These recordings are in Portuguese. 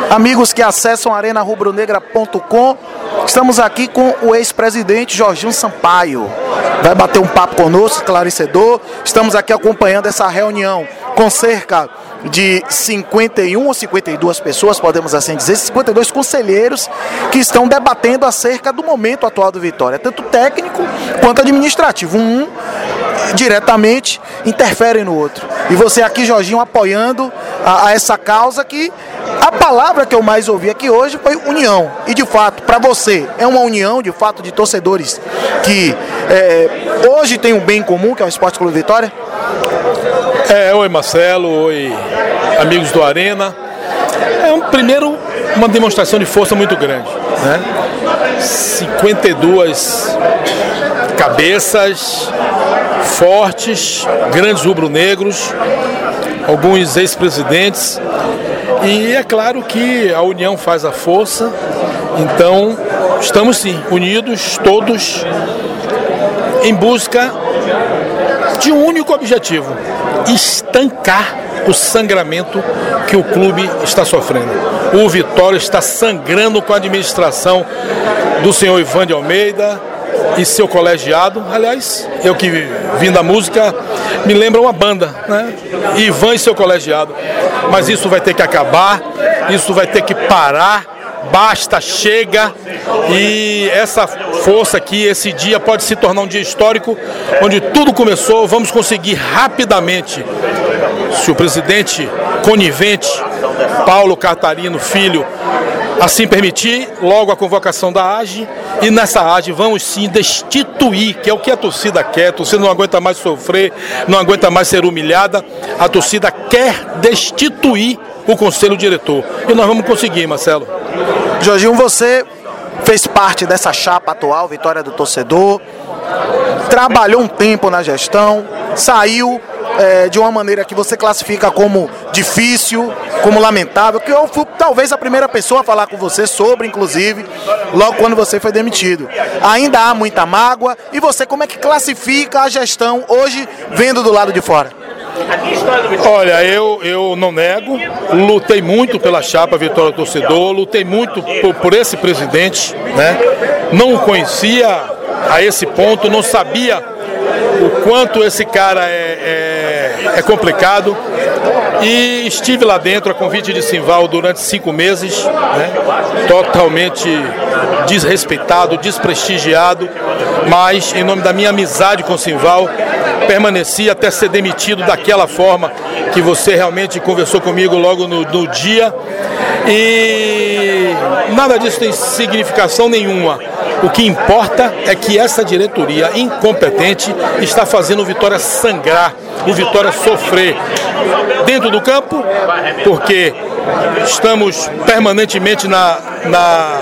Amigos que acessam arenarubronegra.com, estamos aqui com o ex-presidente Jorginho Sampaio. Vai bater um papo conosco, esclarecedor. Estamos aqui acompanhando essa reunião com cerca de 51 ou 52 pessoas, podemos assim dizer, 52 conselheiros que estão debatendo acerca do momento atual do Vitória, tanto técnico quanto administrativo. Um diretamente interfere no outro. E você aqui, Jorginho, apoiando a essa causa que a palavra que eu mais ouvi aqui hoje foi união. E de fato, para você, é uma união de fato de torcedores que hoje tem um bem comum, que é o Esporte Clube Vitória? Oi Marcelo, oi amigos do Arena. Primeiro, uma demonstração de força muito grande, né? 52 cabeças fortes, grandes rubro-negros, alguns ex-presidentes, e é claro que a união faz a força. Então estamos sim unidos todos em busca de um único objetivo: estancar o sangramento que o clube está sofrendo. O Vitória está sangrando com a administração do senhor Ivan de Almeida e seu colegiado. Aliás, eu que vim da música, me lembra uma banda, né? Ivan e seu colegiado. Mas isso vai ter que acabar, isso vai ter que parar. Basta, chega. E essa força aqui, esse dia pode se tornar um dia histórico, onde tudo começou. Vamos conseguir rapidamente, se o presidente conivente, Paulo Catarino Filho, assim permitir, logo a convocação da AGE, e nessa AGE vamos sim destituir, que é o que a torcida quer. A torcida não aguenta mais sofrer, não aguenta mais ser humilhada. A torcida quer destituir o conselho diretor, e nós vamos conseguir, Marcelo. Jorginho, você fez parte dessa chapa atual, Vitória do Torcedor, trabalhou um tempo na gestão, saiu de uma maneira que você classifica como difícil, como lamentável, que eu fui talvez a primeira pessoa a falar com você sobre, inclusive, logo quando você foi demitido. Ainda há muita mágoa, e você como é que classifica a gestão hoje, vendo do lado de fora? Olha, eu não nego, lutei muito pela chapa Vitória do Torcedor, lutei muito por esse presidente, né? Não o conhecia a esse ponto, não sabia o quanto esse cara é complicado, e estive lá dentro a convite de Simval durante 5 meses, né? Totalmente desrespeitado, desprestigiado, mas em nome da minha amizade com Simval, permaneci até ser demitido daquela forma que você realmente conversou comigo logo no dia, e nada disso tem significação nenhuma. O que importa é que essa diretoria incompetente está fazendo o Vitória sangrar, o Vitória sofrer dentro do campo, porque estamos permanentemente na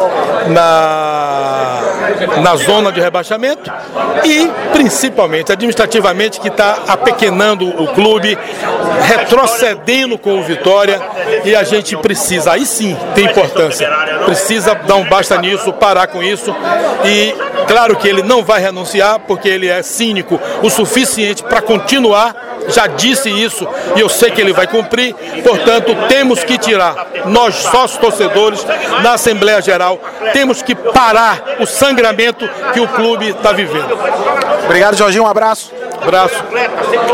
zona de rebaixamento, e principalmente administrativamente, que está apequenando o clube, retrocedendo com o Vitória, e a gente precisa, aí sim tem importância, precisa dar um basta nisso, parar com isso. E claro que ele não vai renunciar, porque ele é cínico o suficiente para continuar, já disse isso e eu sei que ele vai cumprir. Portanto, temos que tirar, nós sócios torcedores, na Assembleia Geral, temos que parar o sangramento que o clube está vivendo. Obrigado, Jorginho, um abraço. Abraço.